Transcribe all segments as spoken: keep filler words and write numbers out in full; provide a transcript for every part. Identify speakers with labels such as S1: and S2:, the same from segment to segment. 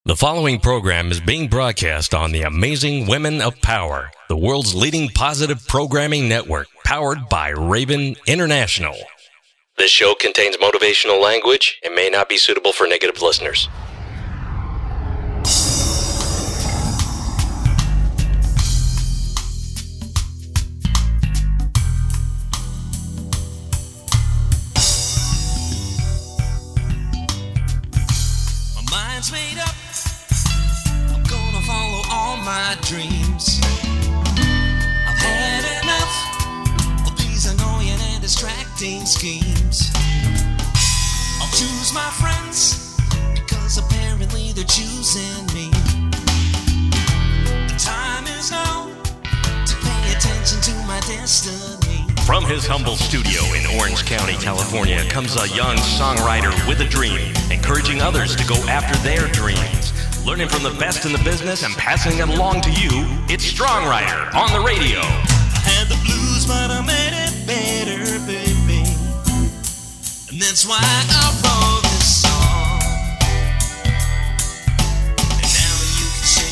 S1: The following program is being broadcast on the Amazing Women of Power, the world's leading positive programming network, powered by Raven International. This show contains motivational language and may not be suitable for negative listeners.
S2: My mind's made up. Follow all my dreams. I've had enough of these annoying and distracting schemes. I'll choose my friends because apparently they're choosing me. The time is now to pay attention to my destiny.
S1: From his humble studio in Orange County, California, comes a young songwriter with a dream, encouraging others to go after their dreams. Learning from the best in the business and passing it along to you, it's Strongwriter on the radio.
S2: I had the blues, but I made it better, baby. And that's why I wrote this song. And now you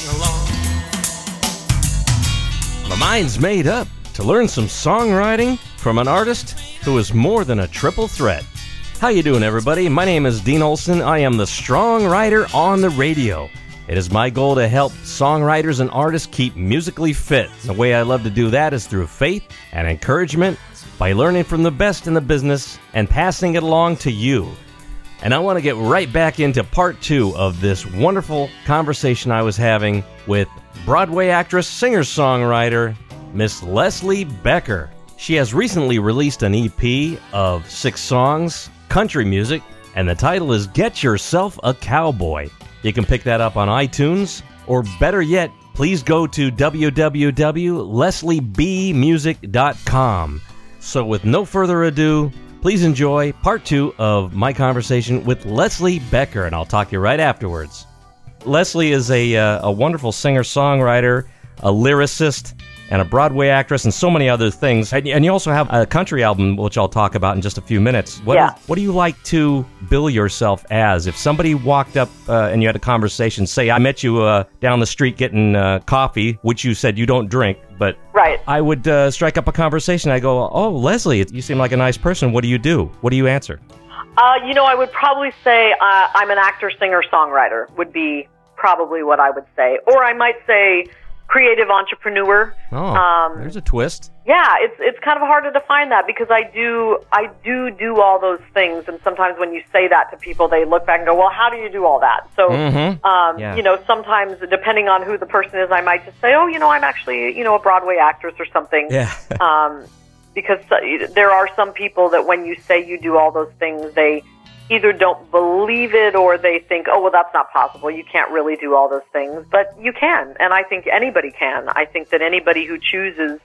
S2: can sing along.
S3: My mind's made up to learn some songwriting from an artist who is more than a triple threat. How you doing, everybody? My name is Dean Olson. I am the Strongwriter on the radio. It is my goal to help songwriters and artists keep musically fit. The way I love to do that is through faith and encouragement, by learning from the best in the business and passing it along to you. And I want to get right back into part two of this wonderful conversation I was having with Broadway actress, singer-songwriter, Miss Leslie Becker. She has recently released an E P of six songs, country music, and the title is Get Yourself a Cowboy. You can pick that up on iTunes, or better yet, please go to w w w dot leslie b music dot com. So with no further ado, please enjoy part two of my conversation with Leslie Becker, and I'll talk to you right afterwards. Leslie is a, uh, a wonderful singer-songwriter, a lyricist, and a Broadway actress, and so many other things. And, and you also have a country album, which I'll talk about in just a few minutes. What,
S4: yeah.
S3: is, what do you like to bill yourself as? If somebody walked up uh, and you had a conversation, say, I met you uh, down the street getting uh, coffee, which you said you don't drink, but
S4: right.
S3: I would uh, strike up a conversation. I go, oh, Leslie, you seem like a nice person. What do you do? What do you answer?
S4: Uh, you know, I would probably say uh, I'm an actor, singer, songwriter would be probably what I would say. Or I might say creative entrepreneur.
S3: Oh,
S4: um,
S3: there's a twist.
S4: Yeah, it's it's kind of hard to define that because I do I do do all those things, and sometimes when you say that to people, they look back and go, "Well, how do you do all that?" So,
S3: mm-hmm.
S4: um,
S3: yeah.
S4: you know, sometimes depending on who the person is, I might just say, "Oh, you know, I'm actually you know a Broadway actress or something."
S3: Yeah.
S4: um, because there are some people that when you say you do all those things, they either don't believe it or they think, oh, well, that's not possible. You can't really do all those things. But you can, and I think anybody can. I think that anybody who chooses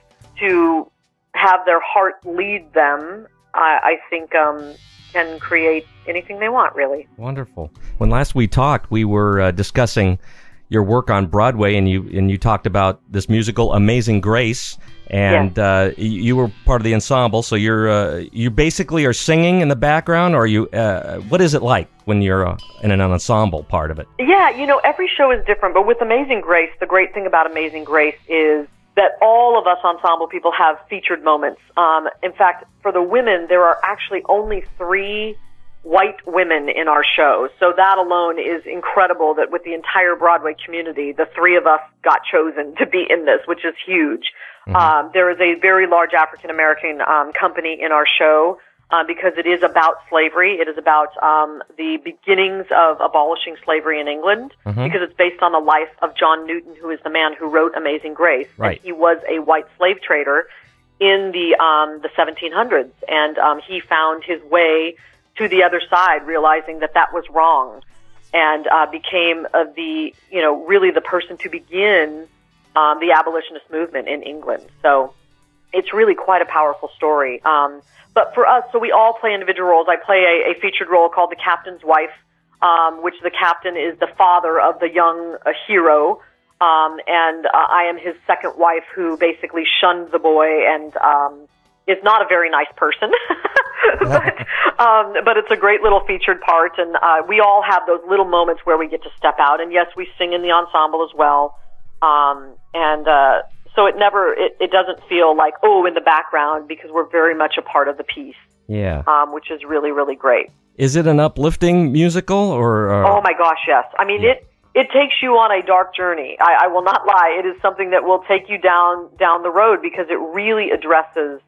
S4: to have their heart lead them, I, I think um, can create anything they want, really.
S3: Wonderful. When last we talked, we were uh, discussing your work on Broadway, and you and you talked about this musical Amazing Grace, and
S4: yes.
S3: uh, you, you were part of the ensemble. So you're uh, you basically are singing in the background, or you uh, what is it like when you're uh, in an ensemble part of it?
S4: Yeah, you know, every show is different, but with Amazing Grace, the great thing about Amazing Grace is that all of us ensemble people have featured moments. Um, in fact, for the women, there are actually only three white women in our show. So that alone is incredible that with the entire Broadway community, the three of us got chosen to be in this, which is huge. Mm-hmm. Um, there is a very large African-American um, company in our show uh, because it is about slavery. It is about um, the beginnings of abolishing slavery in England mm-hmm. because it's based on the life of John Newton, who is the man who wrote Amazing Grace.
S3: Right.
S4: And he was a white slave trader in the, um, the seventeen hundreds, and um, he found his way to the other side, realizing that that was wrong, and uh, became uh, the, you know, really the person to begin um, the abolitionist movement in England. So it's really quite a powerful story. Um, but for us, so we all play individual roles. I play a, a featured role called the Captain's Wife, um, which the captain is the father of the young uh, hero, um, and uh, I am his second wife who basically shunned the boy and um, is not a very nice person, but, um, but it's a great little featured part, and uh, we all have those little moments where we get to step out, and yes, we sing in the ensemble as well, um, and uh, so it never, it, it doesn't feel like, oh, in the background, because we're very much a part of the piece,
S3: yeah,
S4: um, which is really, really great.
S3: Is it an uplifting musical, or? or...
S4: Oh my gosh, yes. I mean, yeah. it it takes you on a dark journey. I, I will not lie. It is something that will take you down down the road because it really addresses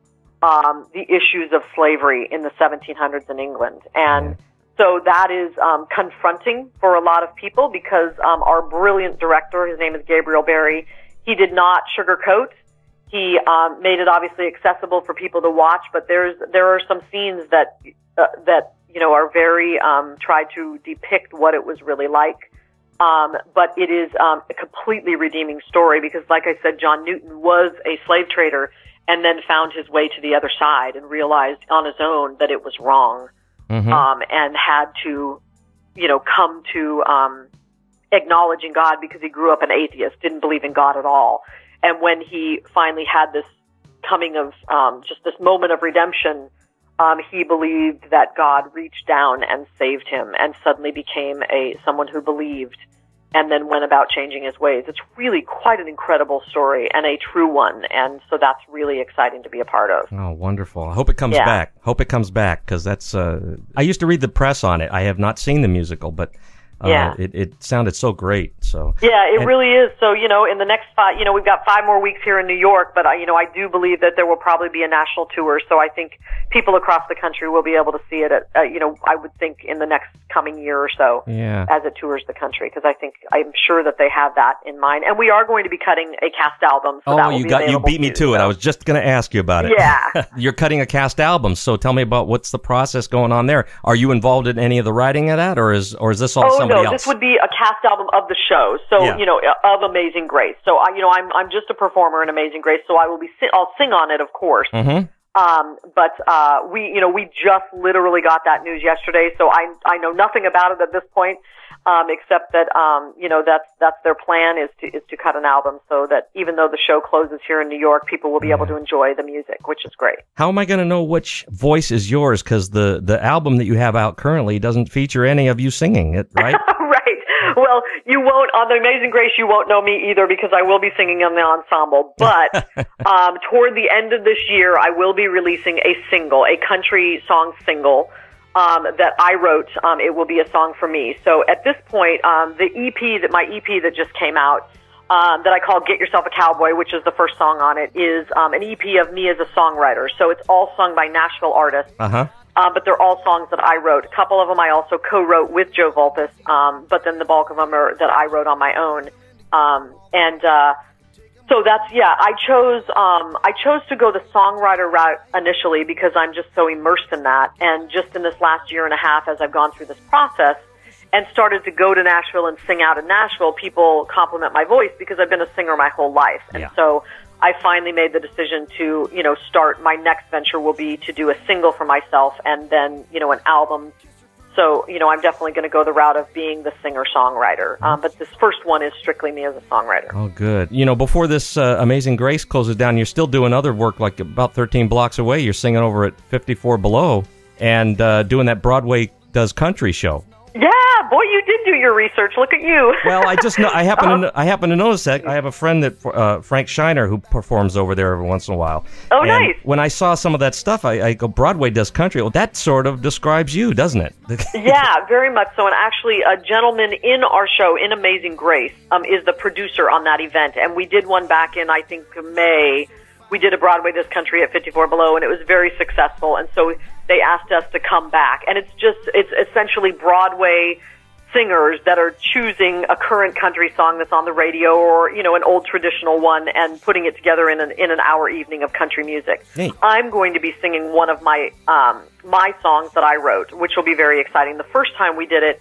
S4: um, the issues of slavery in the seventeen hundreds in England, and yeah. so that is um, confronting for a lot of people because um, our brilliant director, his name is Gabriel Barry, he did not sugarcoat. He um, made it obviously accessible for people to watch, but there's there are some scenes that uh, that you know are very um, tried to depict what it was really like. Um, but it is um, a completely redeeming story because, like I said, John Newton was a slave trader and then found his way to the other side and realized on his own that it was wrong, mm-hmm. um, and had to, you know, come to um, acknowledging God because he grew up an atheist, didn't believe in God at all. And when he finally had this coming of um, just this moment of redemption, um, he believed that God reached down and saved him and suddenly became a someone who believed and then went about changing his ways. It's really quite an incredible story and a true one, and so that's really exciting to be a part of.
S3: Oh, wonderful. I hope it comes yeah. back. Hope it comes back, because that's... Uh, I used to read the press on it. I have not seen the musical, but... Uh,
S4: yeah.
S3: it, it sounded so great. So
S4: yeah, it
S3: and,
S4: really is. So, you know, in the next five, you know, we've got five more weeks here in New York, but, I, you know, I do believe that there will probably be a national tour. So I think people across the country will be able to see it, at, uh, you know, I would think in the next coming year or so
S3: yeah.
S4: as it tours the country, because I think, I'm sure that they have that in mind. And we are going to be cutting a cast album. So
S3: oh,
S4: that will
S3: you
S4: be
S3: got you beat me
S4: too,
S3: to it.
S4: so.
S3: I was just going to ask you about it.
S4: Yeah.
S3: You're cutting a cast album. So tell me about what's the process going on there. Are you involved in any of the writing of that, or is or is this all
S4: oh,
S3: somebody
S4: no,
S3: else?
S4: This would be a cast album of the show, so
S3: yeah.
S4: you know, of Amazing Grace. So I, you know, I'm I'm just a performer in Amazing Grace, so I will be si- I'll sing on it, of course.
S3: Mm-hmm.
S4: Um, but uh, we, you know, we just literally got that news yesterday, so I I know nothing about it at this point, um, except that um, you know, that's that's their plan is to is to cut an album, so that even though the show closes here in New York, people will be yeah. able to enjoy the music, which is great.
S3: How am I going to know which voice is yours? Because the the album that you have out currently doesn't feature any of you singing it, right?
S4: Right. Well, you won't, on The Amazing Grace, you won't know me either because I will be singing in the ensemble. But um, toward the end of this year, I will be releasing a single, a country song single um, that I wrote. Um, it will be a song for me. So at this point, um, the E P, that my E P that just came out, um, that I call Get Yourself a Cowboy, which is the first song on it, is um, an E P of me as a songwriter. So it's all sung by Nashville artists.
S3: Uh-huh.
S4: Uh, but they're all songs that I wrote. A couple of them I also co-wrote with Joe Vulpes, um, but then the bulk of them are that I wrote on my own. Um, and uh, so that's, yeah, I chose um, I chose to go the songwriter route initially because I'm just so immersed in that. And just in this last year and a half, as I've gone through this process and started to go to Nashville and sing out in Nashville, people compliment my voice because I've been a singer my whole life. And
S3: yeah.
S4: so I finally made the decision to, you know, start, my next venture will be to do a single for myself and then, you know, an album. So, you know, I'm definitely going to go the route of being the singer-songwriter. Um, but this first one is strictly me as a songwriter.
S3: Oh, good. You know, before this uh, Amazing Grace closes down, you're still doing other work, like about thirteen blocks away. You're singing over at fifty-four Below and uh, doing that Broadway Does Country show.
S4: Yeah, boy, you did do your research. Look at you.
S3: Well, I just know, I happen um, to I happen to notice that I have a friend that uh, Frank Shiner who performs over there every once in a while.
S4: Oh,
S3: and
S4: nice.
S3: When I saw some of that stuff, I, I go, Broadway Does Country. Well, that sort of describes you, doesn't it?
S4: Yeah, very much so. And actually, a gentleman in our show, in Amazing Grace, um, is the producer on that event. And we did one back in, I think, May. We did a Broadway This Country at fifty-four Below, and it was very successful. And so they asked us to come back. And it's just, it's essentially Broadway singers that are choosing a current country song that's on the radio or, you know, an old traditional one and putting it together in an, in an hour evening of country music.
S3: Hey.
S4: I'm going to be singing one of my, um, my songs that I wrote, which will be very exciting. The first time we did it,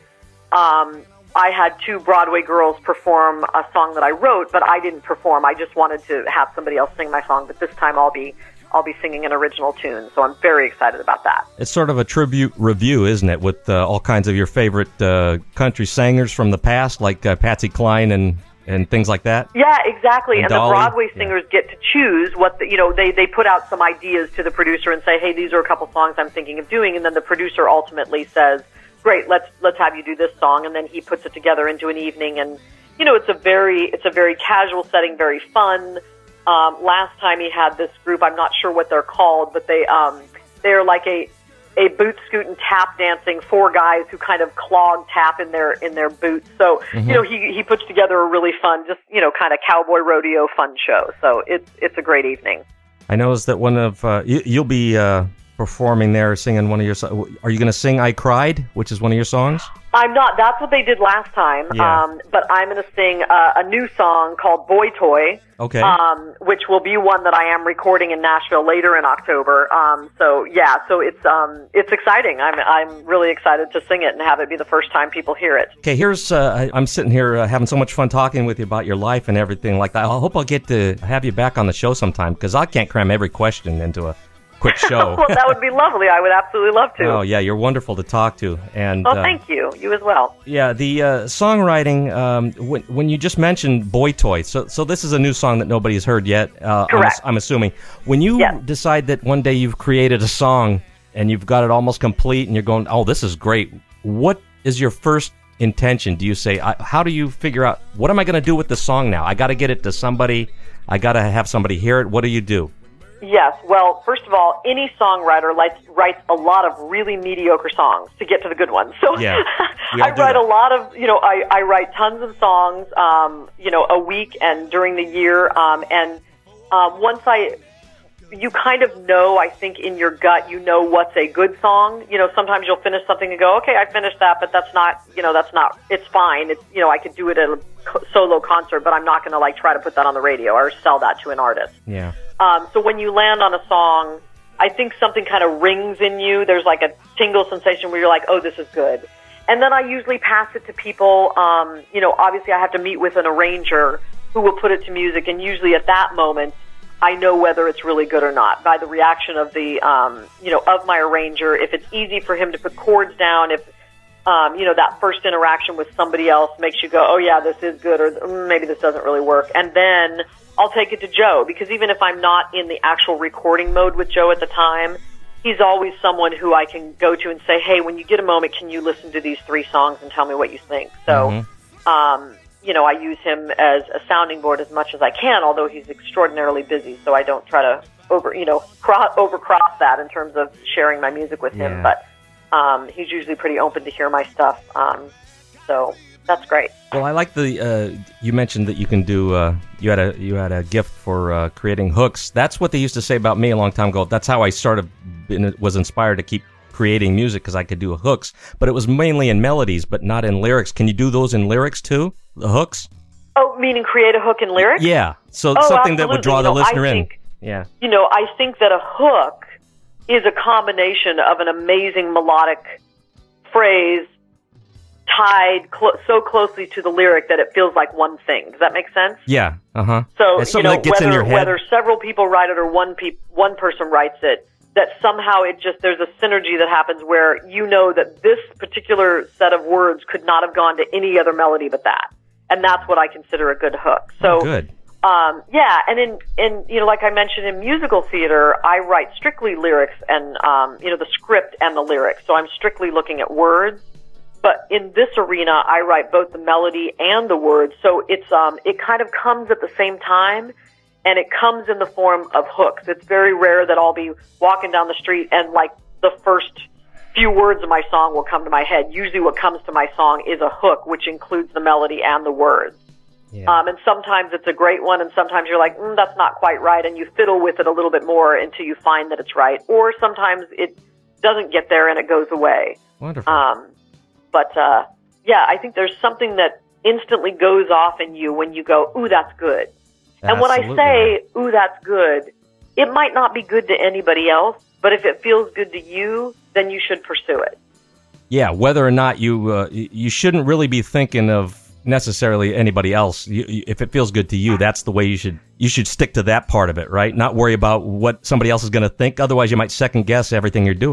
S4: um, I had two Broadway girls perform a song that I wrote, but I didn't perform. I just wanted to have somebody else sing my song, but this time I'll be I'll be singing an original tune, so I'm very excited about that.
S3: It's sort of a tribute review, isn't it, with uh, all kinds of your favorite uh, country singers from the past, like uh, Patsy Cline and and things like that?
S4: Yeah, exactly.
S3: And
S4: And,
S3: Dolly?
S4: the Broadway
S3: Yeah.
S4: singers get to choose what the, you know, they, they put out some ideas to the producer and say, hey, these are a couple songs I'm thinking of doing. And then the producer ultimately says, great, let's, let's have you do this song. And then he puts it together into an evening. And, you know, it's a very, it's a very casual setting, very fun. Um, last time he had this group, I'm not sure what they're called, but they, um, they're like a, a boot scoot and tap dancing, four guys who kind of clog tap in their in their boots. So
S3: Mm-hmm.
S4: you know he he puts together a really fun, just you know, kind of cowboy rodeo fun show. So it's it's a great evening.
S3: I noticed that one of uh, you, you'll be uh, performing there, singing one of your. so- Are you going to sing "I Cried," which is one of your songs?
S4: I'm not. That's what they did last time.
S3: Yeah.
S4: Um, but I'm going to sing uh, a new song called "Boy Toy."
S3: Okay.
S4: Um, which will be one that I am recording in Nashville later in October. Um, so yeah, so it's um, it's exciting. I'm I'm really excited to sing it and have it be the first time people hear it.
S3: Okay, here's uh, I, I'm sitting here uh, having so much fun talking with you about your life and everything like that. I hope I'll get to have you back on the show sometime because I can't cram every question into a quick show.
S4: Well, that would be lovely. I would absolutely love to.
S3: Oh yeah, you're wonderful to talk to, and
S4: Well,
S3: uh,
S4: thank you. You as well.
S3: yeah, the uh, songwriting. Um, when when you just mentioned "Boy Toy," so so this is a new song that nobody's heard yet. Uh,
S4: Correct.
S3: I'm, I'm assuming when you
S4: Yes.
S3: decide that one day you've created a song and you've got it almost complete, and you're going, "Oh, this is great." What is your first intention? Do you say, I, "How do you figure out what am I going to do with the song now? I got to get it to somebody. I got to have somebody hear it." What do you do?
S4: Yes. Well, first of all, any songwriter likes, writes a lot of really mediocre songs to get to the good ones. So
S3: Yeah, we all
S4: I
S3: do
S4: write
S3: that.
S4: a lot of, you know, I, I write tons of songs, um, you know, a week and during the year. Um, and um, once I, you kind of know, I think in your gut, you know what's a good song. You know, sometimes you'll finish something and go, okay, I finished that, but that's not, you know, that's not, it's fine. It's, you know, I could do it at a co- solo concert, but I'm not going to like try to put that on the radio or sell that to an artist.
S3: Yeah.
S4: Um, so when you land on a song, I think something kind of rings in you. There's like a tingle sensation where you're like, oh, this is good. And then I usually pass it to people. Um, you know, obviously I have to meet with an arranger who will put it to music. And usually at that moment, I know whether it's really good or not by the reaction of the, um, you know, of my arranger. If it's easy for him to put chords down, if, um, you know, that first interaction with somebody else makes you go, oh yeah, this is good, or mm, maybe this doesn't really work. And then I'll take it to Joe, because even if I'm not in the actual recording mode with Joe at the time, he's always someone who I can go to and say, hey, when you get a moment, can you listen to these three songs and tell me what you think? So,
S3: Mm-hmm.
S4: um, you know, I use him as a sounding board as much as I can, although he's extraordinarily busy, so I don't try to over, you know, cross, overcross that in terms of sharing my music with him.
S3: Yeah.
S4: But um, he's usually pretty open to hear my stuff, um, so that's great.
S3: Well, I like the. Uh, you mentioned that you can do. Uh, you had a you had a gift for uh, creating hooks. That's what they used to say about me a long time ago. That's how I started. Been, was inspired to keep creating music because I could do hooks, but it was mainly in melodies, but not in lyrics. Can you do those in lyrics too? The hooks?
S4: Oh, meaning create a hook in lyrics?
S3: Yeah. So
S4: Oh,
S3: something that would draw
S4: absolutely.
S3: the
S4: You know,
S3: listener
S4: I
S3: in.
S4: think-
S3: Yeah.
S4: You know, I think that a hook is a combination of an amazing melodic phrase tied clo- so closely to the lyric that it feels like one thing. Does that make sense?
S3: Yeah. Uh huh.
S4: So,
S3: It's
S4: you
S3: something
S4: know,
S3: that gets
S4: whether,
S3: in your head.
S4: whether several people write it or one pe- one person writes it, that somehow it just, there's a synergy that happens where you know that this particular set of words could not have gone to any other melody but that. And that's what I consider a good hook. So,
S3: Oh, good.
S4: Um, yeah, and in, in, you know, like I mentioned in musical theater, I write strictly lyrics and, um, you know, the script and the lyrics. So I'm strictly looking at words. But in this arena, I write both the melody and the words. So it's, um, it kind of comes at the same time, and it comes in the form of hooks. It's very rare that I'll be walking down the street and like the first few words of my song will come to my head. Usually what comes to my song is a hook, which includes the melody and the words.
S3: Yeah.
S4: Um, and sometimes it's a great one, and sometimes you're like, mm, that's not quite right, and you fiddle with it a little bit more until you find that it's right. Or sometimes it doesn't get there and it goes away.
S3: Wonderful.
S4: Um, but, uh, yeah, I think there's something that instantly goes off in you when you go, ooh, that's good. And when I
S3: Absolutely
S4: say,
S3: right.
S4: ooh, that's good, it might not be good to anybody else, but if it feels good to you, then you should pursue it.
S3: Yeah, whether or not you uh, y- you shouldn't really be thinking of necessarily anybody else. You, you, if it feels good to you, that's the way you should you should stick to that part of it, right? Not worry about what somebody else is going to think. Otherwise, you might second guess everything you're doing.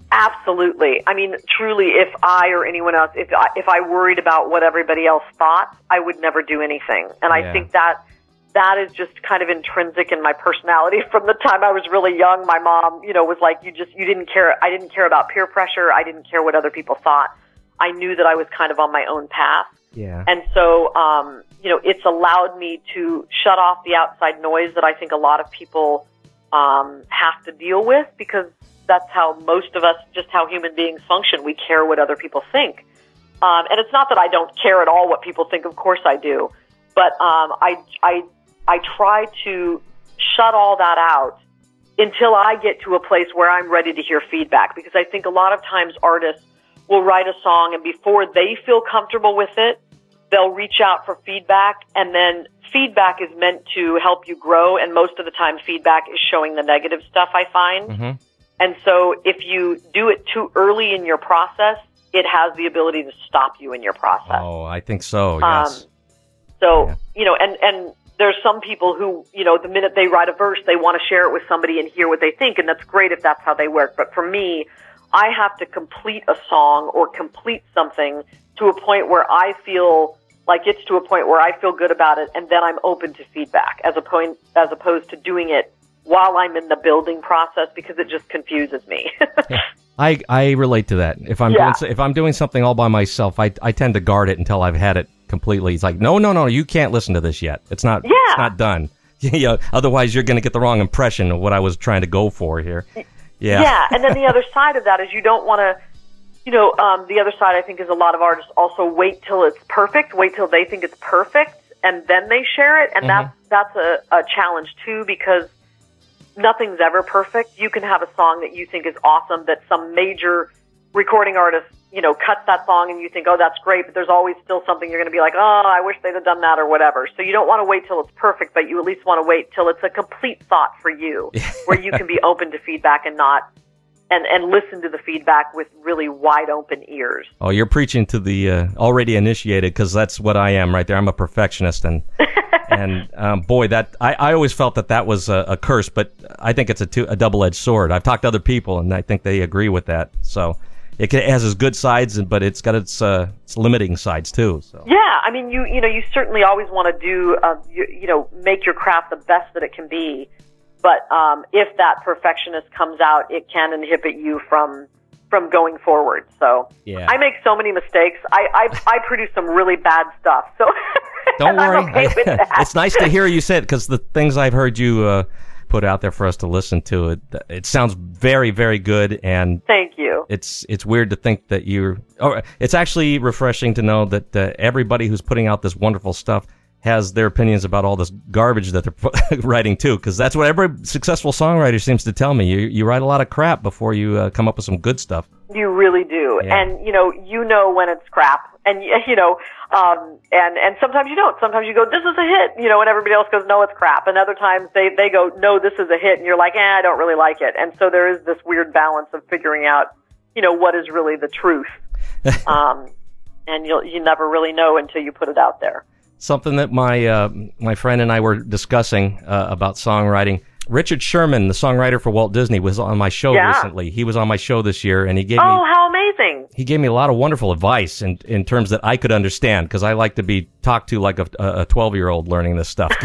S4: Absolutely. I mean, truly, if I or anyone else, if I, if I worried about what everybody else thought, I would never do anything. And
S3: Yeah.
S4: I think that that is just kind of intrinsic in my personality. From the time I was really young, my mom, you know, was like, you just, you didn't care. I didn't care about peer pressure. I didn't care what other people thought. I knew that I was kind of on my own path.
S3: Yeah.
S4: And so, um, you know, it's allowed me to shut off the outside noise that I think a lot of people um, have to deal with, because that's how most of us, just how human beings function. We care what other people think. Um, and it's not that I don't care at all what people think. Of course I do. But um, I, I, I try to shut all that out until I get to a place where I'm ready to hear feedback. Because I think a lot of times artists will write a song, and before they feel comfortable with it, they'll reach out for feedback. And then feedback is meant to help you grow. And most of the time feedback is showing the negative stuff, I find.
S3: Mm-hmm.
S4: And so if you do it too early in your process, it has the ability to stop you in your process.
S3: Oh, I think so, yes.
S4: Um, so,
S3: Yeah.
S4: you know, and, and there's some people who, you know, the minute they write a verse, they want to share it with somebody and hear what they think, and that's great if that's how they work. But for me, I have to complete a song or complete something to a point where I feel like it's to a point where I feel good about it, and then I'm open to feedback, as, a point, as opposed to doing it while I'm in the building process, because it just confuses me.
S3: I, I relate to that. If I'm
S4: Yeah.
S3: doing if I'm doing something all by myself, I I tend to guard it until I've had it completely. It's like, no, no, no, you can't listen to this yet. It's not
S4: Yeah.
S3: it's not done. You know, otherwise you're going to get the wrong impression of what I was trying to go for here. Yeah.
S4: Yeah, and then the other side of that is you don't want to, you know, um, the other side I think is a lot of artists also wait till it's perfect, wait till they think it's perfect, and then they share it, and
S3: Mm-hmm.
S4: that's that's a, a challenge too, because nothing's ever perfect. You can have a song that you think is awesome, that some major recording artist, you know, cuts that song and you think, oh, that's great, but there's always still something you're going to be like, oh, I wish they'd have done that or whatever. So you don't want to wait till it's perfect, but you at least want to wait till it's a complete thought for you, where you can be open to feedback and not, and, and listen to the feedback with really wide open ears.
S3: Oh, you're preaching to the uh, already initiated, because that's what I am right there. I'm a perfectionist, and and um, boy, that I, I always felt that that was a, a curse, but I think it's a, two, a double-edged sword. I've talked to other people, and I think they agree with that. So it, can, it has its good sides, but it's got its uh, its limiting sides too. So
S4: Yeah, I mean, you you know, you certainly always want to do, uh, you, you know, make your craft the best that it can be. But um, if that perfectionist comes out, it can inhibit you from from going forward. So
S3: Yeah.
S4: I make so many mistakes. I I, I produce some really bad stuff. So
S3: don't worry.
S4: I'm okay with that.
S3: It's nice to hear you say it, because the things I've heard you uh, put out there for us to listen to, it it sounds very, very good, and
S4: Thank you.
S3: it's it's weird to think that you're. Oh, it's actually refreshing to know that uh, everybody who's putting out this wonderful stuff has their opinions about all this garbage that they're writing too, because that's what every successful songwriter seems to tell me. You you write a lot of crap before you uh, come up with some good stuff.
S4: You really do.
S3: Yeah.
S4: And, you know, you know when it's crap. And, you know, um, and, and sometimes you don't. Sometimes you go, this is a hit, you know, and everybody else goes, no, it's crap. And other times they, they go, no, this is a hit. And you're like, eh, I don't really like it. And so there is this weird balance of figuring out, you know, what is really the truth. um, and you'll, you never really know until you put it out there.
S3: Something that my uh, my friend and I were discussing uh, about songwriting. Richard Sherman, the songwriter for Walt Disney, was on my show
S4: Yeah.
S3: recently. He was on my show this year, and he gave
S4: Oh,
S3: me
S4: how amazing.
S3: he gave me a lot of wonderful advice in in terms that I could understand, because I like to be talked to like a a twelve year old learning this stuff.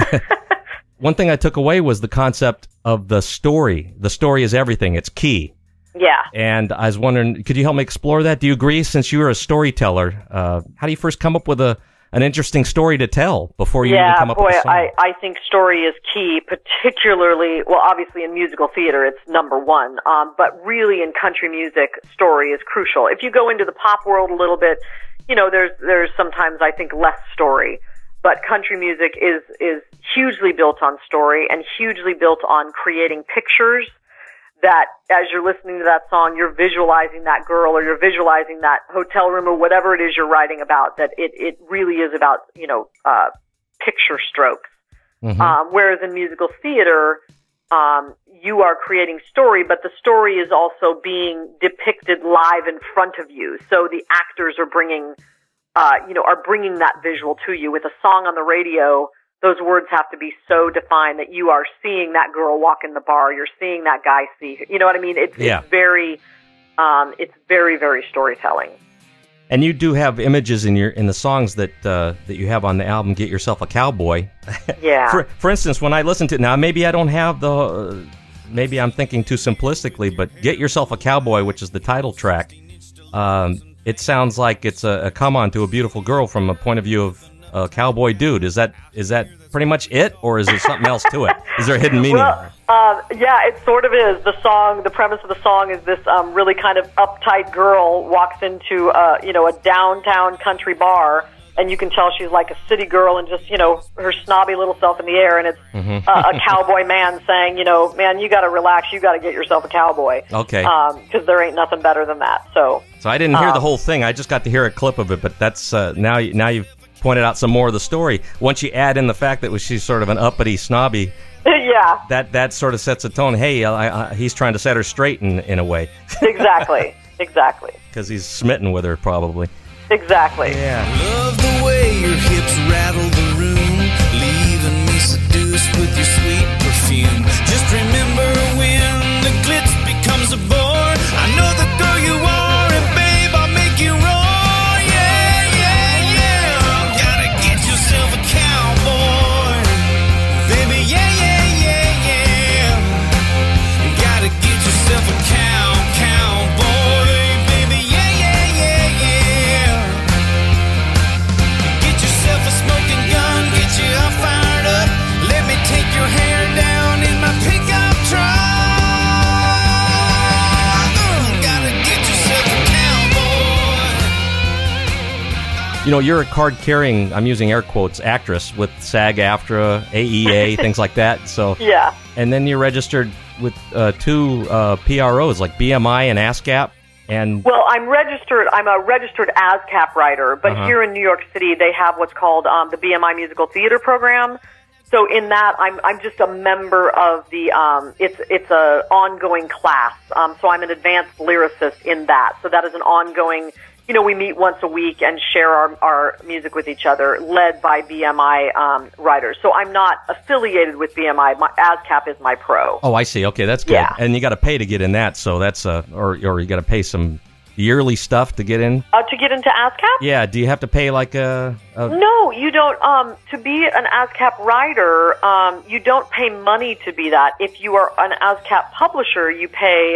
S3: One thing I took away was the concept of the story. The story is everything. It's key.
S4: Yeah.
S3: And I was wondering, could you help me explore that? Do you agree? Since you're a storyteller, uh, how do you first come up with a an interesting story to tell before you
S4: yeah,
S3: even come up
S4: boy,
S3: with a song?
S4: I, I think story is key, particularly, well, obviously in musical theater, it's number one. Um, but really in country music, story is crucial. If you go into the pop world a little bit, you know, there's, there's sometimes, I think, less story. But country music is, is hugely built on story and hugely built on creating pictures that as you're listening to that song, you're visualizing that girl or you're visualizing that hotel room or whatever it is you're writing about, that it, it really is about, you know, uh, picture strokes.
S3: Mm-hmm.
S4: Um, whereas in musical theater, um, you are creating story, but the story is also being depicted live in front of you. So the actors are bringing, uh, you know, are bringing that visual to you. With a song on the radio, those words have to be so defined that you are seeing that girl walk in the bar. You're seeing that guy see, you know what I mean? It's,
S3: Yeah.
S4: it's very, Um, it's very, very storytelling.
S3: And you do have images in your in the songs that uh, that you have on the album. Get Yourself a Cowboy.
S4: Yeah.
S3: for, for instance, when I listen to it now, maybe I don't have the, uh, maybe I'm thinking too simplistically, but Get Yourself a Cowboy, which is the title track, um, it sounds like it's a, a come on to a beautiful girl from a point of view of a cowboy dude. Is that is that pretty much it, or is there something else to it? Is there a hidden meaning?
S4: Well, um, yeah, it sort of is. The song, the premise of the song is this um, really kind of uptight girl walks into uh, you know a downtown country bar, and you can tell she's like a city girl and just you know her snobby little self in the air, and it's
S3: mm-hmm.
S4: uh, a cowboy man saying, you know, man, you got to relax, you got to get yourself a cowboy.
S3: Okay.
S4: Because um, there ain't nothing better than that. So.
S3: So I didn't hear
S4: um,
S3: the whole thing. I just got to hear a clip of it, but that's uh, now now you've pointed out some more of the story. Once you add in the fact that she's sort of an uppity, snobby,
S4: yeah,
S3: that that sort of sets a tone. Hey, I, I, he's trying to set her straight in in a way.
S4: Exactly, exactly.
S3: Because he's smitten with her, probably.
S4: Exactly.
S3: Yeah.
S2: Love the way your hips rattle the room, leaving me seduced with your sweet perfume. Just remember when the glitz becomes a bore, I know the girl you are, and babe, I'll make you roar. Yeah, yeah, yeah. Gotta get yourself a cowboy, baby. Yeah, yeah, yeah, yeah. Gotta get yourself a cow, cowboy, baby. Yeah, yeah, yeah, yeah. Get yourself a smoking gun, get you all fired up. Let me take your hair down in my pickup truck.
S3: You know, you're a card-carrying, I'm using air quotes, actress with SAG-AFTRA, A E A, things like that. So
S4: yeah.
S3: And then you're registered with uh, two uh, P R Os, like B M I and ASCAP. And
S4: well, I'm registered. I'm a registered ASCAP writer, but
S3: uh-huh.
S4: here in New York City, they have what's called um, the B M I Musical Theater Program. So in that, I'm I'm just a member of the. Um, it's it's a ongoing class. Um, so I'm an advanced lyricist in that. So that is an ongoing. You know, we meet once a week and share our, our music with each other, led by B M I um, writers. So I'm not affiliated with B M I. My ASCAP is my pro.
S3: Oh, I see. Okay, that's good.
S4: Yeah.
S3: And you got to pay to get in that, so that's uh, or or you got to pay some yearly stuff to get in.
S4: Uh, to get into ASCAP?
S3: Yeah. Do you have to pay like a? a
S4: No, you don't. Um, to be an ASCAP writer, um, you don't pay money to be that. If you are an ASCAP publisher, you pay.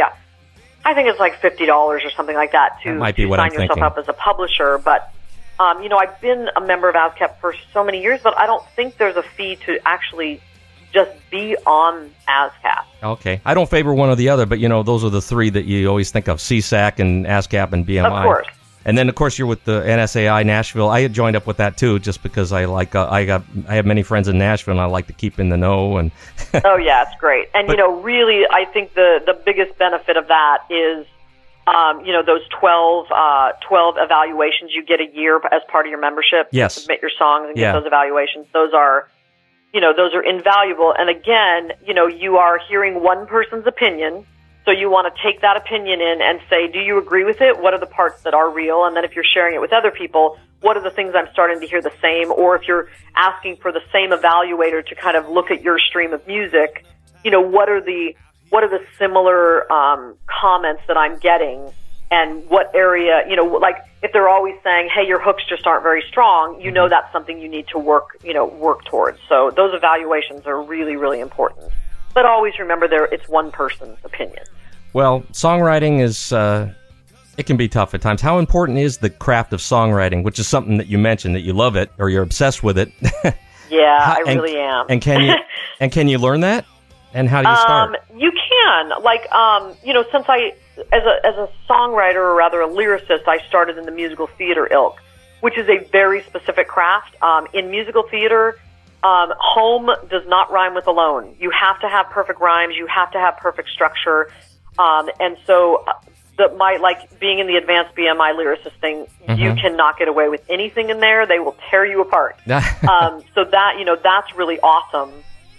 S4: I think it's like fifty dollars or something like that to,
S3: that might be
S4: to
S3: what
S4: sign
S3: I'm
S4: yourself
S3: thinking.
S4: up as a publisher. But, um, you know, I've been a member of ASCAP for so many years, but I don't think there's a fee to actually just be on ASCAP.
S3: Okay. I don't favor one or the other, but, you know, those are the three that you always think of, C SAC and ASCAP and B M I.
S4: Of course.
S3: And then, of course, you're with the N S A I Nashville. I had joined up with that, too, just because I like, uh, I got, I have many friends in Nashville, and I like to keep in the know. And
S4: Oh, yeah, it's great. And,
S3: But-
S4: you know, really, I think the, the biggest benefit of that is Um, you know, those twelve, uh, twelve evaluations you get a year as part of your membership.
S3: Yes.
S4: To submit your songs and
S3: Yeah.
S4: get those evaluations. Those are, you know, those are invaluable. And again, you know, you are hearing one person's opinion. So you want to take that opinion in and say, do you agree with it? What are the parts that are real? And then if you're sharing it with other people, what are the things I'm starting to hear the same? Or if you're asking for the same evaluator to kind of look at your stream of music, you know, what are the, what are the similar um, comments that I'm getting, and what area, you know, like if they're always saying, hey, your hooks just aren't very strong, you know that's something you need to work, you know, work towards. So those evaluations are really, really important. But always remember there it's one person's opinion.
S3: well, songwriting is, uh, it can be tough at times. How important is the craft of songwriting, which is something that you mentioned, that you love it or you're obsessed with it?
S4: Yeah,
S3: How-
S4: I
S3: and-
S4: really am.
S3: And can you and can you learn that? And how do you start?
S4: Um, you can, like, um, you know, since I, as a as a songwriter, or rather a lyricist, I started in the musical theater ilk, which is a very specific craft. Um, in musical theater, um, home does not rhyme with alone. You have to have perfect rhymes. You have to have perfect structure. Um, and so, uh, the, my like being in the advanced B M I lyricist thing,
S3: Mm-hmm.
S4: you cannot get away with anything in there. They will tear you apart. um, so that you know, that's really awesome.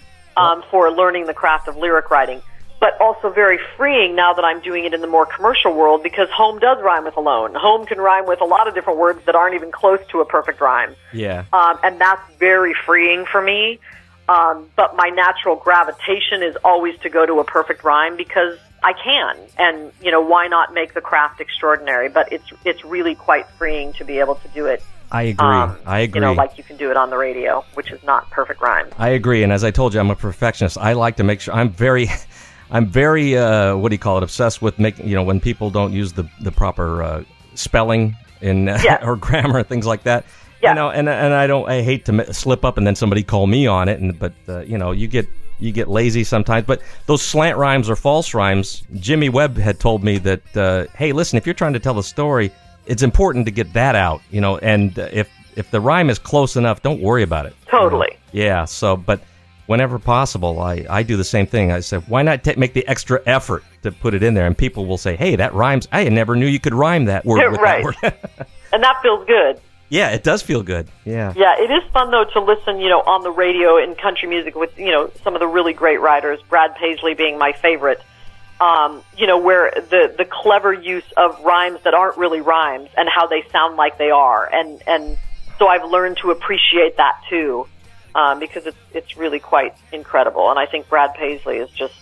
S4: Um, for learning the craft of lyric writing, but also very freeing now that I'm doing it in the more commercial world, because home does rhyme with alone. Home can rhyme with a lot of different words that aren't even close to a perfect rhyme.
S3: Yeah.
S4: Um, and that's very freeing for me. Um, but my natural gravitation is always to go to a perfect rhyme, because I can, and you know, why not make the craft extraordinary? But it's it's really quite freeing to be able to do it.
S3: I agree.
S4: Um,
S3: I agree.
S4: You know, like you can do it on the radio, which is not perfect rhymes.
S3: I agree, and as I told you, I'm a perfectionist. I like to make sure I'm very, I'm very, uh, what do you call it? Obsessed with making, you know, when people don't use the the proper uh, spelling in uh,
S4: yes.
S3: or grammar, things like that.
S4: Yeah.
S3: You know, and and I don't, I hate to slip up and then somebody call me on it, and but uh, you know, you get. You get lazy sometimes, but those slant rhymes or false rhymes, Jimmy Webb had told me that, uh, hey, listen, if you're trying to tell a story, it's important to get that out, you know, and uh, if if the rhyme is close enough, don't worry about it.
S4: Totally.
S3: You know? Yeah, so, but whenever possible, I, I do the same thing. I said, why not t- make the extra effort to put it in there? And people will say, hey, that rhymes. I never knew you could rhyme that word with
S4: right.
S3: that word.
S4: And that feels good.
S3: Yeah, it does feel good. Yeah.
S4: Yeah, it is fun, though, to listen, you know, on the radio in country music with, you know, some of the really great writers, Brad Paisley being my favorite, um, you know, where the, the clever use of rhymes that aren't really rhymes and how they sound like they are. And, and so I've learned to appreciate that, too, um, because it's, it's really quite incredible. And I think Brad Paisley is just,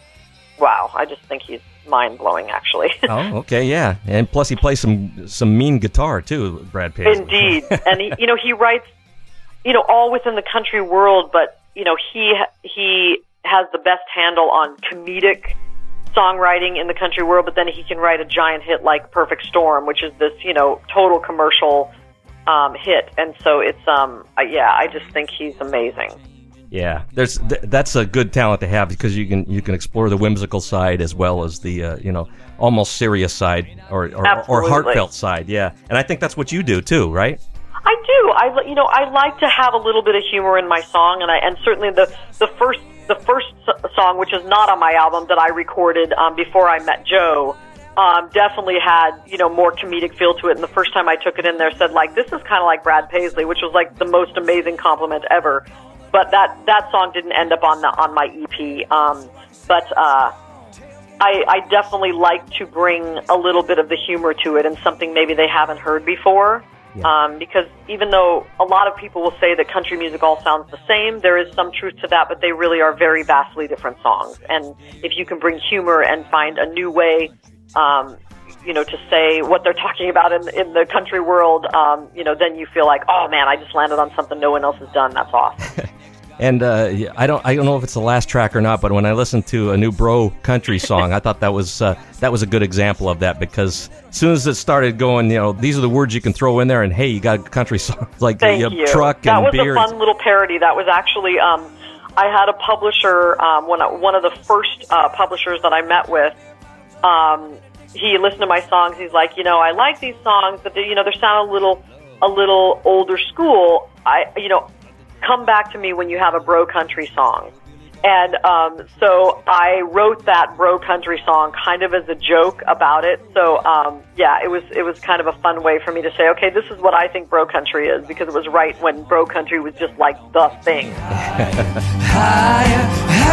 S4: wow, I just think he's mind-blowing, actually.
S3: Oh, okay, yeah. And plus he plays some some mean guitar, too, Brad Paisley.
S4: Indeed. And, he, you know, he writes, you know, all within the country world, but, you know, he he has the best handle on comedic songwriting in the country world, but then he can write a giant hit like Perfect Storm, which is this, you know, total commercial um, hit. And so it's, um, uh, yeah, I just think he's amazing.
S3: Yeah, there's th- that's a good talent to have because you can you can explore the whimsical side as well as the uh, you know almost serious side or or, or heartfelt side. Yeah, and I think that's what you do too, right?
S4: I do. I you know I like to have a little bit of humor in my song, and I and certainly the the first the first song, which is not on my album that I recorded um, before I met Joe, um, definitely had you know more comedic feel to it. And the first time I took it in there, said like this is kind of like Brad Paisley, which was like the most amazing compliment ever. But that, that song didn't end up on the on my E P. Um, but uh, I, I definitely like to bring a little bit of the humor to it and something maybe they haven't heard before. Yeah. Um, because even though a lot of people will say that country music all sounds the same, there is some truth to that, but they really are very vastly different songs. And if you can bring humor and find a new way, um, you know, to say what they're talking about in, in the country world, um, you know, then you feel like, oh man, I just landed on something no one else has done. That's awesome.
S3: And uh, I don't, I don't know if it's the last track or not, but when I listened to a new Bro country song, I thought that was uh, that was a good example of that because as soon as it started going, you know, these are the words you can throw in there, and hey, you got a country song like
S4: Thank
S3: the uh,
S4: you.
S3: truck
S4: that
S3: and
S4: was
S3: beer.
S4: That was a fun little parody. That was actually, um, I had a publisher, um, when I, one of the first uh, publishers that I met with. Um, he listened to my songs. He's like, you know, I like these songs, but they, you know, they sound a little, a little older school. I, you know. Come back to me when you have a bro country song. And um, so I wrote that bro country song kind of as a joke about it. So um, yeah, it was it was kind of a fun way for me to say, okay, this is what I think bro country is, because it was right when bro country was just like the thing.
S2: Higher,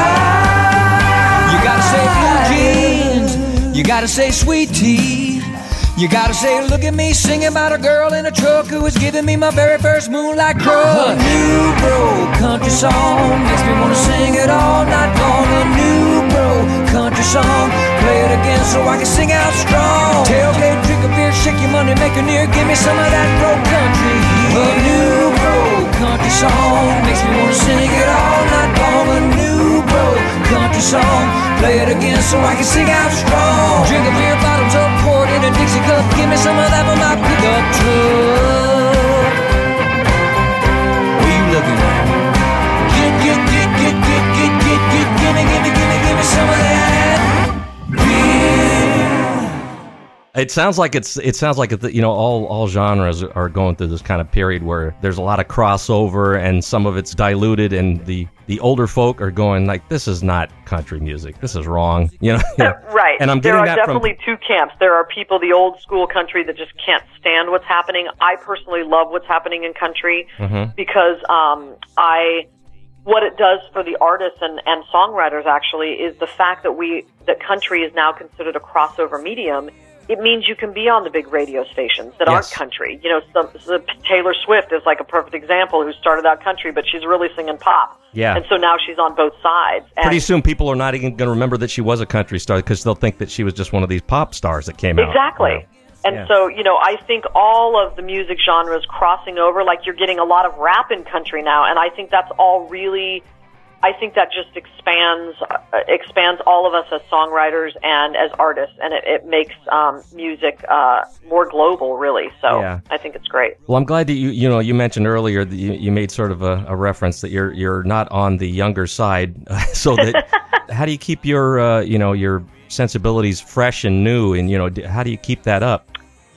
S2: higher. You gotta say blue jeans. You gotta say sweet tea. You gotta say, look at me singing about a girl in a truck who was giving me my very first moonlight crush. A new bro country song makes me wanna sing it all night long. A new bro country song, play it again so I can sing out strong. Tailgate, drink a beer, shake your money, make an ear, give me some of that bro country. A new bro country song makes me wanna sing it all night long. A new bro country song, play it again so I can sing out strong. Drink a beer, bottoms up, pour it in a Dixie cup, give me some of that for my pickup truck. What you looking at? Get, get, get, get, get, get, get, get, gimme, gimme, gimme, gimme some of that beer.
S3: It sounds like it's. It sounds like it, you know, all all genres are going through this kind of period where there's a lot of crossover, and some of it's diluted, and the the older folk are going like, "This is not country music. This is wrong." You know,
S4: right?
S3: And I'm
S4: there
S3: getting
S4: are
S3: that
S4: definitely
S3: from...
S4: two camps. There are people, the old school country, that just can't stand what's happening. I personally love what's happening in country
S3: mm-hmm.
S4: because um, I. What it does for the artists and, and songwriters actually is the fact that we that country is now considered a crossover medium. it means you can be on the big radio stations that
S3: Yes.
S4: aren't country. You know, some, some, Taylor Swift is like a perfect example who started out country, but she's really singing pop.
S3: Yeah.
S4: And so now she's on both sides. And
S3: Pretty soon people are not even going to remember that she was a country star because they'll think that she was just one of these pop stars that came out.
S4: Exactly.
S3: Yeah.
S4: And
S3: Yeah.
S4: so, you know, I think all of the music genres crossing over, like you're getting a lot of rap in country now, and I think that's all really, I think that just expands uh, expands all of us as songwriters and as artists, and it, it makes um, music uh, more global, really. So
S3: Yeah.
S4: I think it's great.
S3: Well, I'm glad that you you know you mentioned earlier that you, you made sort of a, a reference that you're you're not on the younger side, so that how do you keep your uh, you know your sensibilities fresh and new, and you know d- how do you keep that up?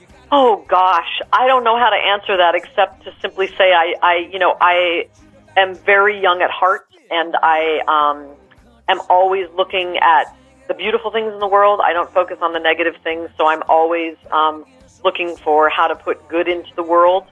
S4: Oh gosh, I don't know how to answer that except to simply say I, I you know, I am very young at heart, and I um, am always looking at the beautiful things in the world. I don't focus on the negative things, so I'm always um, looking for how to put good into the world.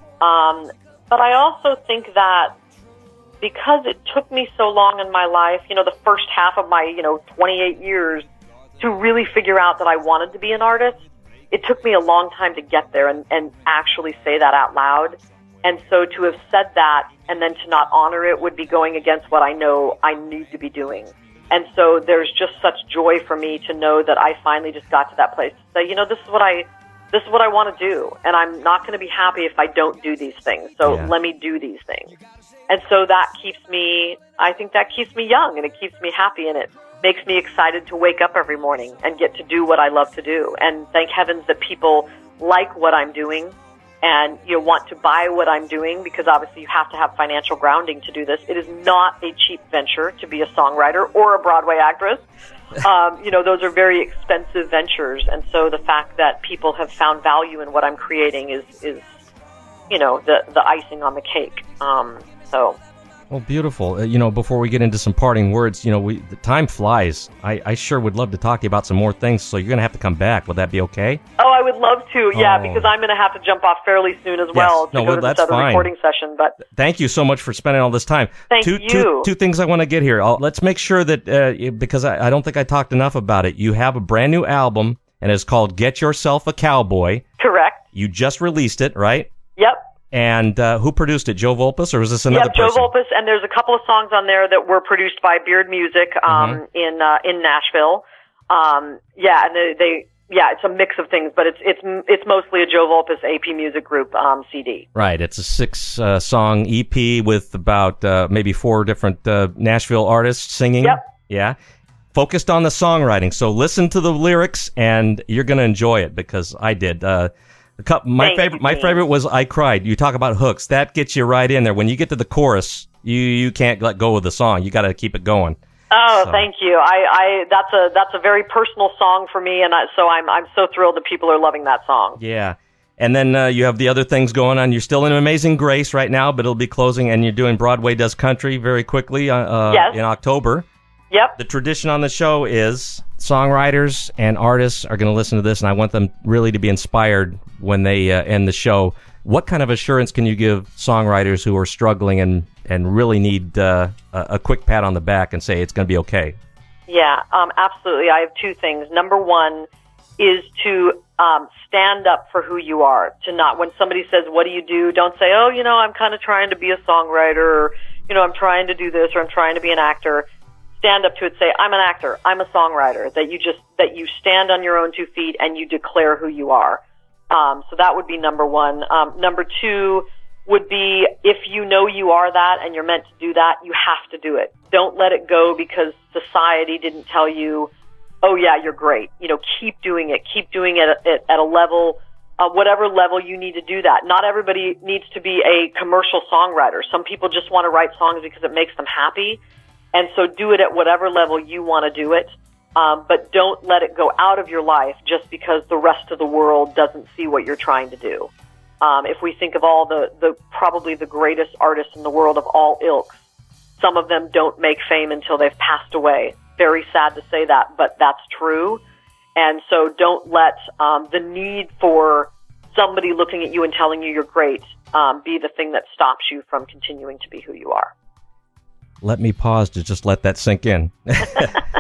S4: Um, but I also think that because it took me so long in my life, you know, the first half of my, you know, twenty-eight years to really figure out that I wanted to be an artist, it took me a long time to get there and, and actually say that out loud. And so to have said that and then to not honor it would be going against what I know I need to be doing. And so there's just such joy for me to know that I finally just got to that place to say, you know, this is what I, this is what I want to do. And I'm not going to be happy if I don't do these things. So
S3: Yeah.
S4: let me do these things. And so that keeps me, I think that keeps me young, and it keeps me happy, and it makes me excited to wake up every morning and get to do what I love to do. And thank heavens that people like what I'm doing and you know, want to buy what I'm doing, because obviously you have to have financial grounding to do this. It is not a cheap venture to be a songwriter or a Broadway actress. Um, you know, those are very expensive ventures. And so the fact that people have found value in what I'm creating is, is you know, the, the icing on the cake. Um, so...
S3: Well, beautiful. Uh, you know, before we get into some parting words, you know, we the time flies. I, I sure would love to talk to you about some more things, so you're going to have to come back. Would that be okay?
S4: Oh, I would love to, yeah,
S3: Oh.
S4: because I'm going to have to jump off fairly soon as well to
S3: No,
S4: go
S3: well,
S4: to
S3: that's
S4: this other
S3: fine.
S4: recording session. But
S3: Thank you so much for spending all this time.
S4: Thank
S3: two,
S4: you.
S3: Two, two things I want to get here. I'll, let's make sure that, uh, because I, I don't think I talked enough about it, you have a brand new album, and it's called Get Yourself a Cowboy.
S4: correct.
S3: You just released it, right?
S4: Yep.
S3: And uh, who produced it? Joe Volpus, or was this another
S4: Yep, Joe
S3: person?
S4: Volpus, and there's a couple of songs on there that were produced by Beard Music um,
S3: Mm-hmm.
S4: in uh, in Nashville. Um, yeah, and they, they yeah, it's a mix of things, but it's it's it's mostly a Joe Volpus A P Music Group um, C D.
S3: Right. It's a six-song uh, E P with about uh, maybe four different uh, Nashville artists singing.
S4: Yep.
S3: Yeah. Focused on the songwriting. So listen to the lyrics, and you're going to enjoy it, because I did. Uh, a couple, my
S4: Thank
S3: favorite,
S4: you,
S3: my
S4: Gene.
S3: favorite was "I Cried." You talk about hooks. That gets you right in there. When you get to the chorus, you you can't let go of the song. You got to keep it going.
S4: Oh,
S3: So-
S4: thank you. I, I that's a that's a very personal song for me, and I, so I'm I'm so thrilled that people are loving that song.
S3: Yeah. And then uh, you have the other things going on. You're still in Amazing Grace right now, but it'll be closing, and you're doing Broadway Does Country very quickly uh, uh,
S4: Yes.
S3: in October.
S4: Yep.
S3: The tradition on the show is songwriters and artists are going to listen to this, and I want them really to be inspired when they uh, end the show. What kind of assurance can you give songwriters who are struggling and, and really need uh, a, a quick pat on the back and say it's going to be okay?
S4: Yeah, um, absolutely. I have two things. Number one is to um, stand up for who you are. To not, when somebody says, "What do you do?" Don't say, "Oh, you know, I'm kind of trying to be a songwriter," or, you know, "I'm trying to do this," or "I'm trying to be an actor." Stand up to it. Say, "I'm an actor. I'm a songwriter." That you just that you stand on your own two feet and you declare who you are. Um, so that would be number one. Um, number two would be, if you know you are that and you're meant to do that, you have to do it. Don't let it go because society didn't tell you, "Oh yeah, you're great." You know, keep doing it. Keep doing it at, at a level, uh, whatever level you need to do that. Not everybody needs to be a commercial songwriter. Some people just want to write songs because it makes them happy. And so do it at whatever level you want to do it. Um, but don't let it go out of your life just because the rest of the world doesn't see what you're trying to do. Um, if we think of all the, the probably the greatest artists in the world of all ilks, some of them don't make fame until they've passed away. Very sad to say that, but that's true. And so don't let um, the need for somebody looking at you and telling you you're great um, be the thing that stops you from continuing to be who you are.
S3: Let me pause to just let that sink in.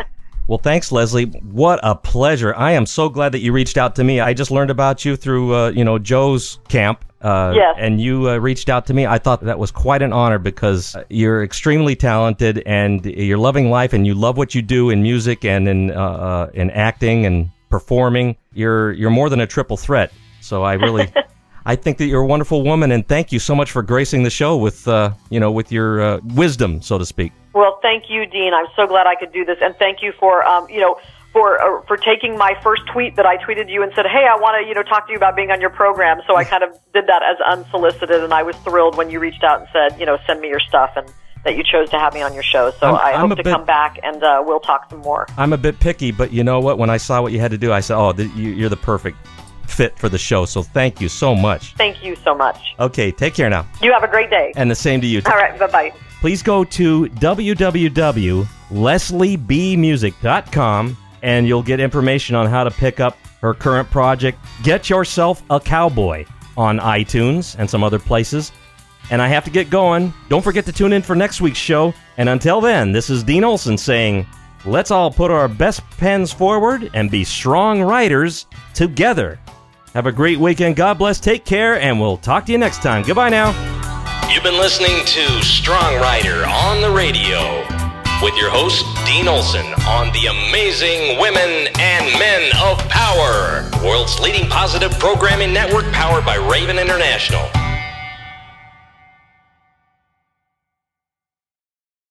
S3: Well, thanks, Leslie. What a pleasure. I am so glad that you reached out to me. I just learned about you through, uh, you know, Joe's camp. Uh,
S4: yes.
S3: And you uh, reached out to me. I thought that was quite an honor because you're extremely talented and you're loving life and you love what you do in music and in uh, uh, in acting and performing. You're you're more than a triple threat. So I really, I think that you're a wonderful woman, and thank you so much for gracing the show with, uh, you know, with your uh, wisdom, so to speak.
S4: Well, thank you, Dean. I'm so glad I could do this, and thank you for, um, you know, for uh, for taking my first tweet that I tweeted you and said, hey, I want to, you know, talk to you about being on your program. So I kind of did that as unsolicited, and I was thrilled when you reached out and said, you know, send me your stuff, and that you chose to have me on your show. So I'm, I hope I'm to bit, come back, and uh, we'll talk some more.
S3: I'm a bit picky, but you know what? When I saw what you had to do, I said, oh, th- you, you're the perfect fit for the show. So thank you so much.
S4: Thank you so much.
S3: Okay, take care now.
S4: You have a great day.
S3: And the same to you.
S4: All right, bye-bye.
S3: Please go to w w w dot leslie b music dot com and you'll get information on how to pick up her current project, Get Yourself a Cowboy, on iTunes and some other places. And I have to get going. Don't forget to tune in for next week's show. And until then, this is Dean Olson saying, let's all put our best pens forward and be strong writers together. Have a great weekend. God bless. Take care, and we'll talk to you next time. Goodbye now.
S1: You've been listening to Strong Rider on the radio with your host, Dean Olson, on the Amazing Women and Men of Power, world's leading positive programming network powered by Raven International.